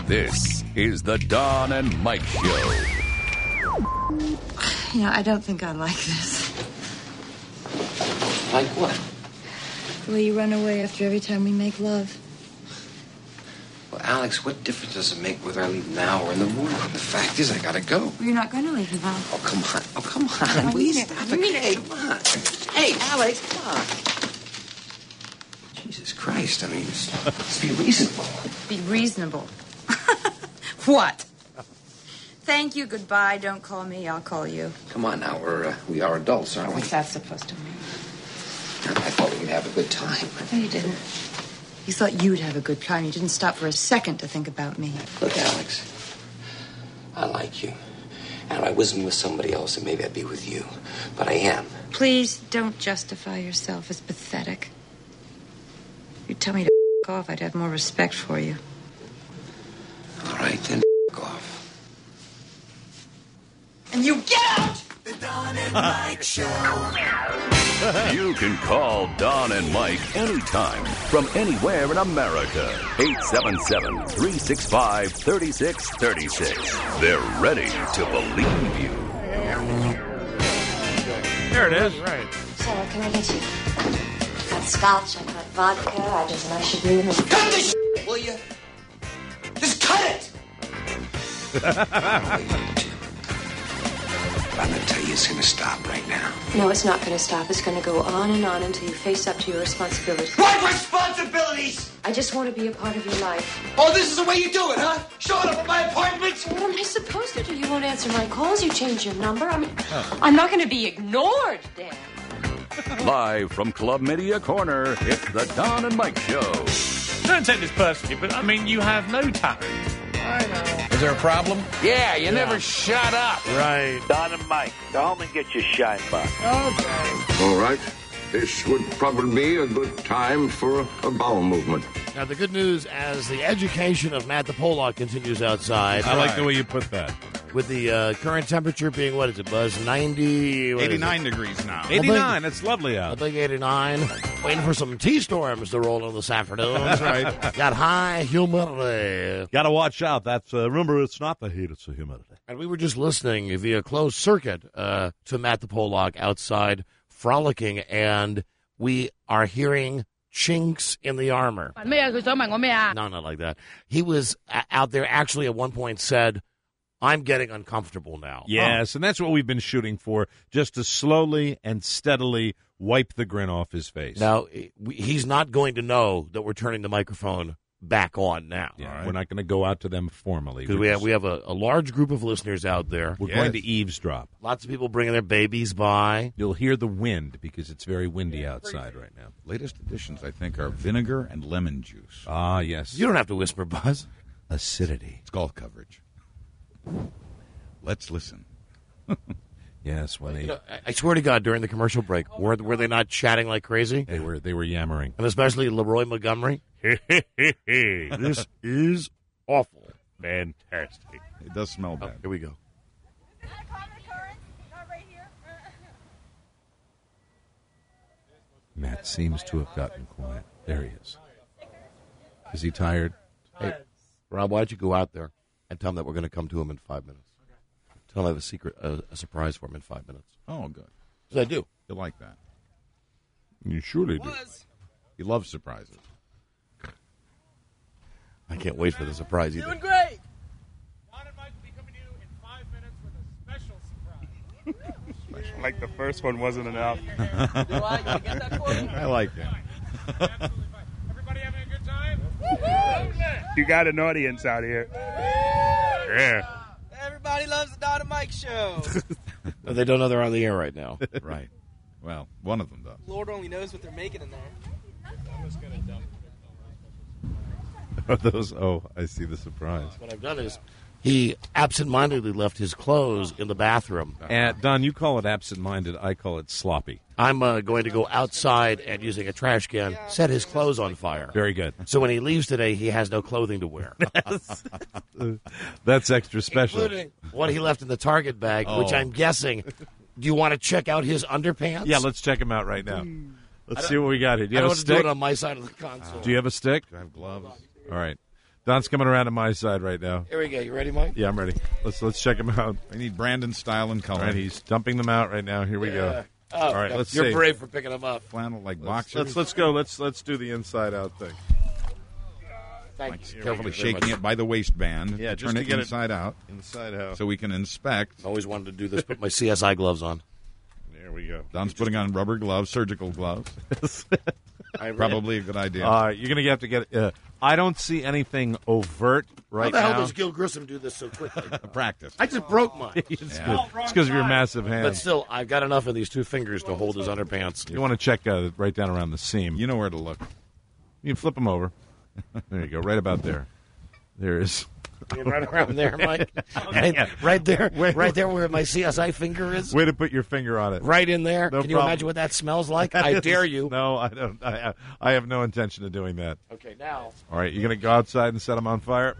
This is the Don and Mike Show. You know, I don't think I like this. Like what? The way you run away after every time we make love. Well, Alex, what difference does it make whether I leave now or in the morning? The fact is, I gotta go. Well, you're not going to leave now. Oh, come on. Oh, come on. Will you stop it? Hey, come on. Hey, Alex, come on. Jesus Christ. I mean, let's be reasonable. Be reasonable. What? Thank you, goodbye. Don't call me, I'll call you. Come on now, we are adults, aren't we? What's that supposed to mean? I thought we could have a good time. No, you didn't. You thought you'd have a good time. You didn't stop for a second to think about me. Look, Alex, I like you. And if I wasn't with somebody else, then maybe I'd be with you. But I am. Please don't justify yourself as pathetic. If you tell me to f*** off, I'd have more respect for you. All right, then off. And you get out! The Don and Mike Show. You can call Don and Mike anytime from anywhere in America. 877-365-3636. They're ready to believe you. There it is. Right. So what can I get you? I've got scotch, I've got vodka, I just an ice cream. Cut this shit, will you? Just cut it! I'm going to tell you it's going to stop right now. No, it's not going to stop. It's going to go on and on until you face up to your responsibilities. What responsibilities? I just want to be a part of your life. Oh, this is the way you do it, huh? Showing up at my apartment? What am I supposed to do? You won't answer my calls. You change your number. I'm not going to be ignored, Dan. Live from Club Media Corner, it's the Don and Mike Show. Don't take this personally, but I mean, you have no talent. I know. Is there a problem? Yeah, you never shut up. Right. Don and Mike, go home and get your shine box. Okay. All right. This would probably be a good time for a bowel movement. Now, the good news, as the education of Matt the Pollock continues outside. I like the way you put that. With the current temperature being, what is it, Buzz? 89 degrees now. 89. It's lovely out. I think 89. Waiting for some T-storms to roll in this afternoon. That's right. Got high humidity. Got to watch out. That's remember, it's not the heat, it's the humidity. And we were just listening via closed circuit to Matt the Pollock outside frolicking, and we are hearing chinks in the armor. No, not like that. He was out there actually at one point said, I'm getting uncomfortable now. Yes, and that's what we've been shooting for, just to slowly and steadily wipe the grin off his face. Now, he's not going to know that we're turning the microphone back on now. Yeah, right. We're not going to go out to them formally. Because we have a large group of listeners out there. We're going to eavesdrop. Lots of people bringing their babies by. You'll hear the wind because it's very windy outside right now. Latest additions, I think, are vinegar and lemon juice. Ah, yes. You don't have to whisper, Buzz. Acidity. It's golf coverage. Let's listen. Yes, when they... I swear to God, during the commercial break, were they not chatting like crazy? They were yammering. And especially Leroy Montgomery. This is awful. Fantastic. It does smell bad. Here we go. Matt seems to have gotten quiet. There he is. Is he tired? Hey, Rob, why don't you go out there and tell him that we're going to come to him in 5 minutes? Tell him I have a surprise for him in 5 minutes. Oh, good. Yes, I do. You like that. You surely do. He loves surprises. I can't wait for the surprise either. Doing great. Don and Mike will be coming to you in 5 minutes with a special surprise. Like the first one wasn't enough. Do I? You get that for me? I like that. Absolutely fine. Everybody having a good time? You got an audience out here. Yeah. Everybody loves the Don and Mike Show. They don't know they're on the air right now. Right. Well, one of them does. Lord only knows what they're making in there. I was going to dump Are those? Oh, I see the surprise. What I've done is he absentmindedly left his clothes in the bathroom. Don, you call it absent-minded. I call it sloppy. I'm going to go outside and, using a trash can, set his clothes on fire. Very good. So when he leaves today, he has no clothing to wear. That's extra special. Including what he left in the Target bag, which I'm guessing. Do you want to check out his underpants? Yeah, let's check him out right now. Let's see what we got here. Do you I have don't a want to do stick? it on my side of the console. Do you have a stick? Do I have gloves? All right. Don's coming around to my side right now. Here we go. You ready, Mike? Yeah, I'm ready. Let's check him out. I need Brandon style and color. All right, he's dumping them out right now. Here we go. Oh, All right, let's You're see. brave for picking them up. Flannel like boxers. Let's go. Let's do the inside out thing. Thanks. Carefully shaking it by the waistband. Yeah, to just turn to it get inside out. Inside out. So we can inspect. Always wanted to do this. Put my CSI gloves on. There we go. Don's putting on rubber gloves, surgical gloves. Probably a good idea. You're going to have to get. I don't see anything overt right How the now. hell does Gil Grissom do this so quickly? Practice. I just broke mine. It's because of your massive hands. But still, I've got enough of these 2 fingers to hold his underpants. You want to check right down around the seam. You know where to look. You can flip them over. There you go. Right about there. There is. Right around there, Mike. Right there. Right there where my CSI finger is. Way to put your finger on it. Right in there. No Can you problem. imagine what that smells like? I dare you. No, I don't. I have no intention of doing that. Okay, now. All right, you're going to go outside and set them on fire?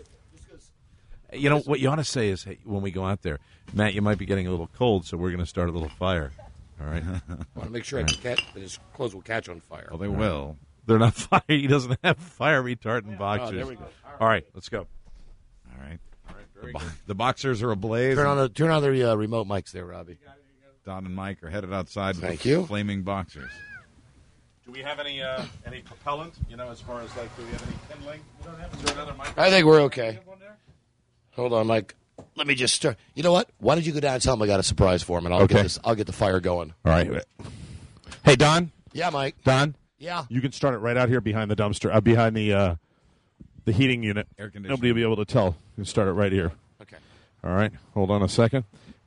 You know, what you ought to say is, hey, when we go out there, Matt, you might be getting a little cold, so we're going to start a little fire. All right? I want to make sure I can catch, that his clothes will catch on fire. Well, they will. They're not fire. He doesn't have fire retardant boxers. Oh, there we go. All right, let's go. All right. The boxers are ablaze. Turn on the remote mics there, Robbie. Don and Mike are headed outside Thank with you. flaming boxers. Do we have any propellant? You know, as far as like, do we have any kindling? Is there another mic? I think we're okay. Hold on, Mike. Let me just start. You know what? Why don't you go down and tell him I got a surprise for him, and I'll get the fire going. All right. Hey, Don. Yeah, Mike. Don. Yeah. You can start it right out here behind the dumpster, behind the heating unit. Air conditioning. Nobody will be able to tell. You can start it right here. Okay. All right. Hold on a second.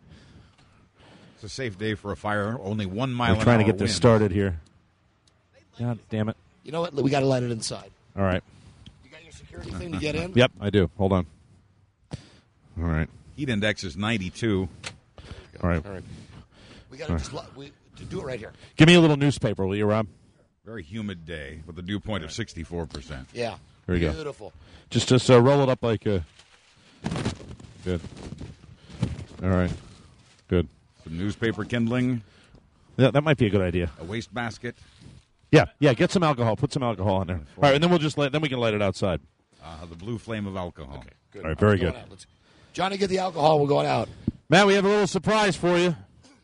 It's a safe day for a fire. Only 1 mile an hour We're trying to get this wind. started here. God damn it. You know what? We got to light it inside. All right. You got your security thing to get in? Yep, I do. Hold on. All right. Heat index is 92. All right. All right. We got to just do it right here. Give me a little newspaper, will you, Rob? Very humid day with a dew point of 64%. Yeah. There you go. Beautiful. Just roll it up like a... Good. All right. Good. Some newspaper kindling. Yeah, that might be a good idea. A waste basket. Yeah. Get some alcohol. Put some alcohol in there. All right, and then then we can light it outside. The blue flame of alcohol. Okay, good. All right, very good. Johnny, get the alcohol. We're going out. Matt, we have a little surprise for you.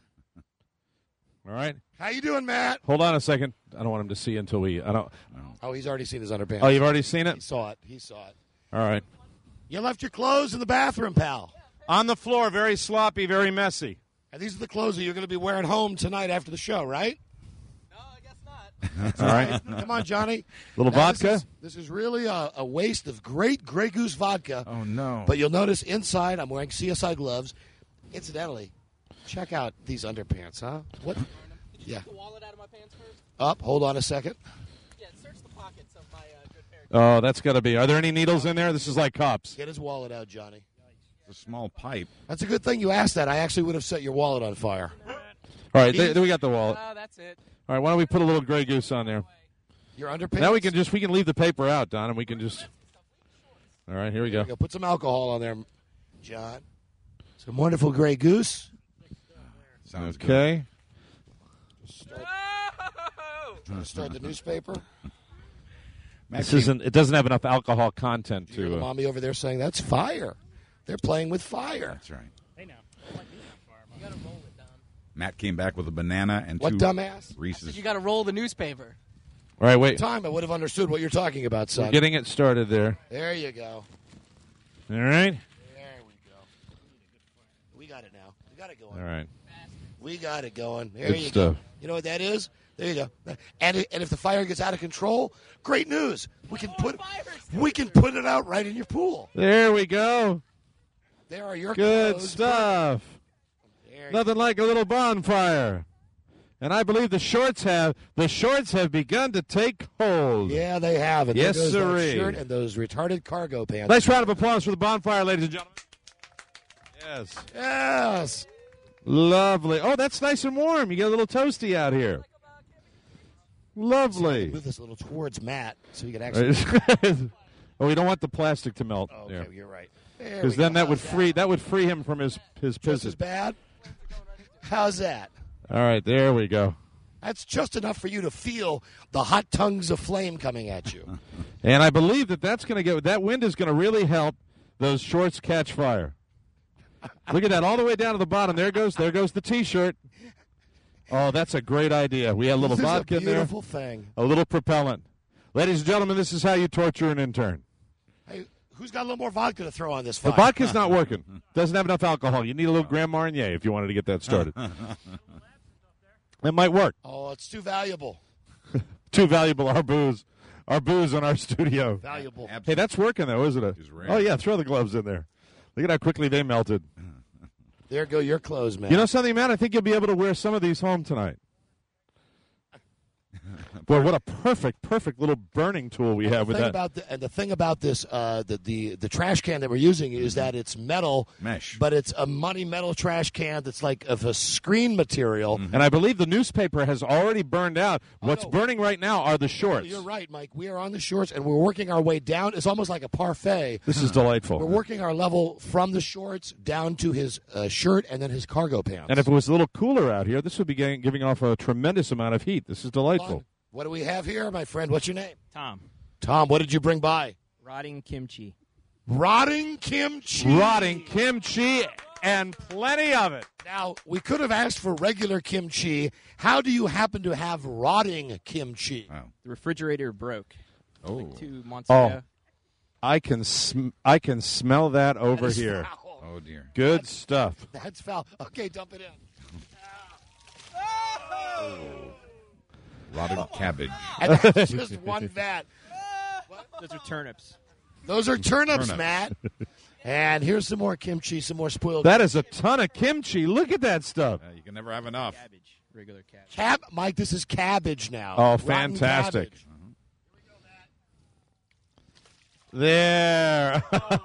All right. How you doing, Matt? Hold on a second. I don't want him to see until we... Oh, he's already seen his underpants. Oh, you've already seen it? He saw it. All right. You left your clothes in the bathroom, pal. On the floor, very sloppy, very messy. And these are the clothes that you're going to be wearing home tonight after the show, right? No, I guess not. All right. Come on, Johnny. Little Now, vodka? This is really a waste of great Grey Goose vodka. Oh, no. But you'll notice inside I'm wearing CSI gloves. Incidentally, check out these underpants, huh? What? Yeah. Take the wallet out of my pants first? Up. Hold on a second. Yeah, search the pockets of my good pair. Oh, that's got to be... Are there any needles in there? This is like cops. Get his wallet out, Johnny. It's a small pipe. That's a good thing you asked that. I actually would have set your wallet on fire. All right, there we got the wallet. Oh, that's it. All right, why don't we put a little Grey Goose on there? Your underpants? Now we can leave the paper out, Don, and we can just... All right, here we go. Put some alcohol on there, John. Some wonderful Grey Goose. Sounds Okay. Start the newspaper. It doesn't have enough alcohol content You hear the to... mommy over there saying, that's fire. They're playing with fire. That's right. Hey, now. You got to roll it, Dom. Matt came back with a banana and What two dumbass? Reese's. You got to roll the newspaper. All right, wait. Time I would have understood what you're talking about, son. We're getting it started there. There you go. All right. There we go. We got it now. We got it going. All right. We got it going. There Good you stuff. go. You know what that is? There you go. And if the fire gets out of control, great news. We can put it out right in your pool. There we go. There are your Good clothes. stuff. Nothing like a little bonfire. And I believe the shorts have begun to take hold. Yeah, they have. And Yes, there goes that sirree. shirt and those retarded cargo pants. Nice round of applause for the bonfire, ladies and gentlemen. Yes. Yes. Lovely. Oh, that's nice and warm. You get a little toasty out here. Lovely. Move this a little towards Matt so you can actually. Oh, we don't want the plastic to melt. Oh, okay, you're right. Because then that would free him from his Just piss. as bad. How's that? All right, there we go. That's just enough for you to feel the hot tongues of flame coming at you. And I believe that's going to get that wind is going to really help those shorts catch fire. Look at that, all the way down to the bottom. There goes the T-shirt. Oh, that's a great idea. We had a little vodka in there. Beautiful thing. A little propellant. Ladies and gentlemen, this is how you torture an intern. Hey, who's got a little more vodka to throw on this fire? The vodka's not working. Doesn't have enough alcohol. You need a little Grand Marnier if you wanted to get that started. It might work. Oh, it's too valuable. Too valuable, our booze in our studio. Valuable. Hey, that's working, though, isn't it? Oh, yeah, throw the gloves in there. Look at how quickly they melted. There go your clothes, man. You know something, Matt? I think you'll be able to wear some of these home tonight. Boy, what a perfect little burning tool we have with that. The thing about this, the trash can that we're using is that it's metal mesh, but it's a money metal trash can that's like of a screen material. Mm-hmm. And I believe the newspaper has already burned out. What's burning right now are the shorts. You're right, Mike. We are on the shorts, and we're working our way down. It's almost like a parfait. This is delightful. We're working our level from the shorts down to his shirt and then his cargo pants. And if it was a little cooler out here, this would be giving off a tremendous amount of heat. This is delightful. What do we have here, my friend? What's your name? Tom. Tom, what did you bring by? Rotting kimchi. Rotting kimchi. Rotting kimchi and plenty of it. Now, we could have asked for regular kimchi. How do you happen to have rotting kimchi? The refrigerator broke. Oh. Like 2 months ago. I can smell that over here. Foul. Oh, dear. Good stuff. That's foul. Okay, dump it in. Rotted cabbage. And that's just one vat. Those are turnips. Those are turnips, Matt. And here's some more kimchi, some more spoiled. That is a ton of kimchi. Look at that stuff. You can never have enough. Cabbage. Regular cabbage. Mike, this is cabbage now. Oh, Rotten fantastic. cabbage. There.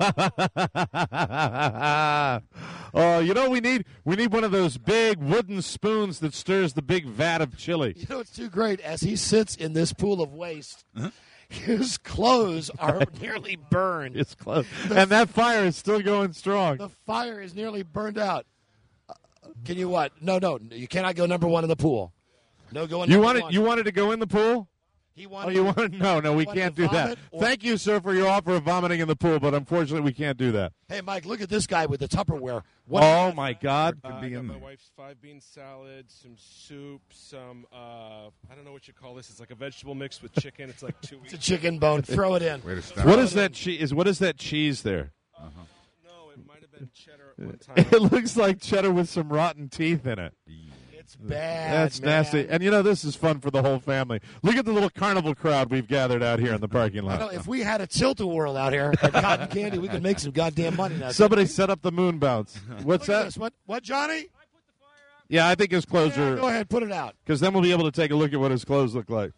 Oh, you know we need one of those big wooden spoons that stirs the big vat of chili. You know, it's too great. As he sits in this pool of waste, his clothes are nearly burned. It's close. And that fire is still going strong. The fire is nearly burned out. Can you what? No, you cannot go number one in the pool. No going number one. You wanted to go in the pool? He wanted you wanted? No, we can't do that. Thank you, sir, for your offer of vomiting in the pool, but unfortunately we can't do that. Hey, Mike, look at this guy with the Tupperware. Oh, my God. I got my wife's 5-bean salad, some soup, some, I don't know what you call this. It's like a vegetable mix with chicken. It's like 2 weeks. It's a chicken bone. Throw it in. What is that cheese? What is that cheese there? No, it might have been cheddar at one time. It looks like cheddar with some rotten teeth in it. It's bad. That's nasty. And, this is fun for the whole family. Look at the little carnival crowd we've gathered out here in the parking lot. If we had a tilt-a-whirl out here at Cotton Candy, we could make some goddamn money now. Somebody set up the moon bounce. What's that? What, Johnny? Yeah, I think his clothes are... Go ahead, put it out. Because then we'll be able to take a look at what his clothes look like.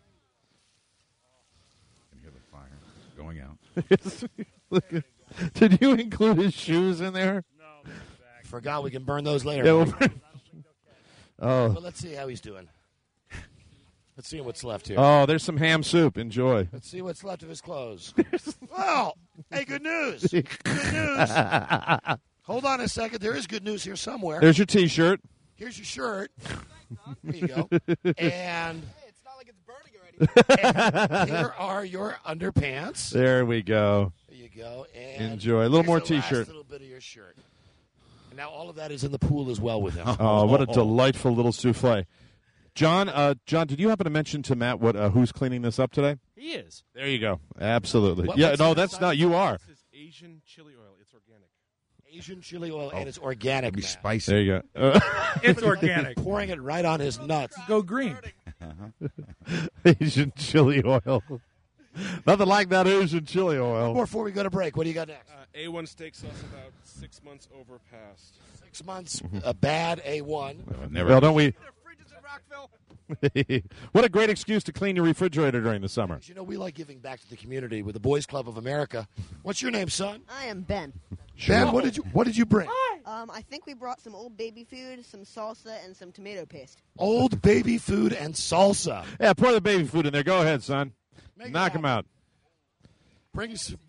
You can hear the fire going out. Did you include his shoes in there? No. Forgot we can burn those later. Yeah, Well, let's see how he's doing. Let's see what's left here. Oh, there's some ham soup. Enjoy. Let's see what's left of his clothes. Well, hey, good news. Good news. Hold on a second. There is good news here somewhere. There's your T-shirt. Here's your shirt. There you go. And it's not like it's burning already. and here are your underpants. There we go. There you go. And enjoy. A little more the last T-shirt. little bit of your shirt. And now all of that is in the pool as well with him. Oh, what a delightful little souffle. John, did you happen to mention to Matt who's cleaning this up today? He is. There you go. Absolutely. What's that's not. You are. This is Asian chili oil. It's organic. Asian chili oil, and it's organic. It'll be spicy. There you go. It's organic. Pouring it right on his nuts. Go green. Asian chili oil. Nothing like that Asian chili oil. Before we go to break, what do you got next? A1 steak sauce about 6 months overpassed. 6 months, a bad A1. Well, don't we? What a great excuse to clean your refrigerator during the summer. You know, we like giving back to the community with the Boys Club of America. What's your name, son? I am Ben. Ben, what did you bring? I think we brought some old baby food, some salsa, and some tomato paste. Old baby food and salsa. Yeah, pour the baby food in there. Go ahead, son. Knock him out. Bring some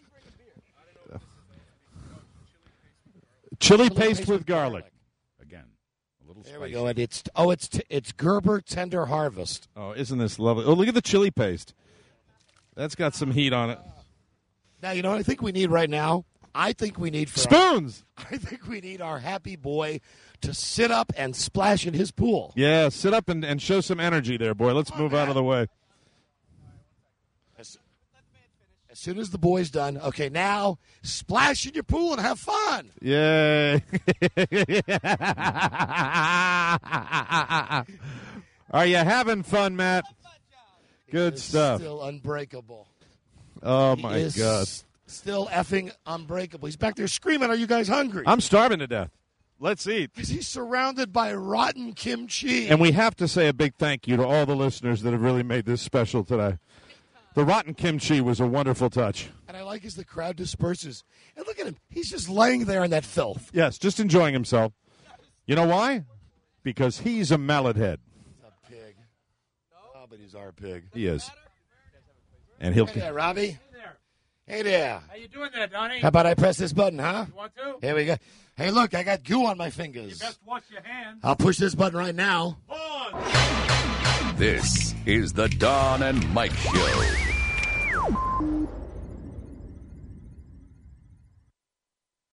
chili paste with garlic. Again, a little There spicy. we go. And it's Gerber Tender Harvest. Oh, isn't this lovely? Oh, look at the chili paste. That's got some heat on it. Now, you know what I think we need right now? I think we need spoons. I think we need our happy boy to sit up and splash in his pool. Yeah, sit up and show some energy there, boy. Let's move out of the way. As soon as the boy's done, okay, now splash in your pool and have fun. Yay. Are you having fun, Matt? Good stuff. Still unbreakable. Oh, my He is God. Still effing unbreakable. He's back there screaming, "Are you guys hungry?" I'm starving to death. Let's eat. Because he's surrounded by rotten kimchi. And we have to say a big thank you to all the listeners that have really made this special today. The rotten kimchi was a wonderful touch. And I like as the crowd disperses. And look at him. He's just laying there in that filth. Yes, just enjoying himself. You know why? Because he's a mallet head. He's a pig. Oh, but he's our pig. He is. And he'll. Hey there, Robbie. Hey there. How you doing there, Donnie? How about I press this button, huh? You want to? Here we go. Hey, look, I got goo on my fingers. You best wash your hands. I'll push this button right now. This is the Don and Mike Show.